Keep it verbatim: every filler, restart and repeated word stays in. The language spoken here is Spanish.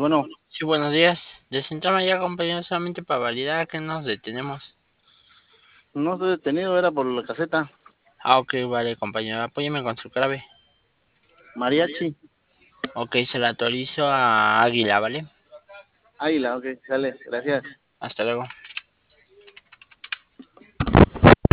bueno, Sí, buenos días. Desentrama ya, compañero, solamente para validar que nos detenemos. no estoy detenido, era por la caseta. Ah, ok, vale, compañero. Apóyeme con su clave. Mariachi, Ok, se la autorizo a Águila, ¿vale? Águila, ok, sale, gracias. Hasta luego.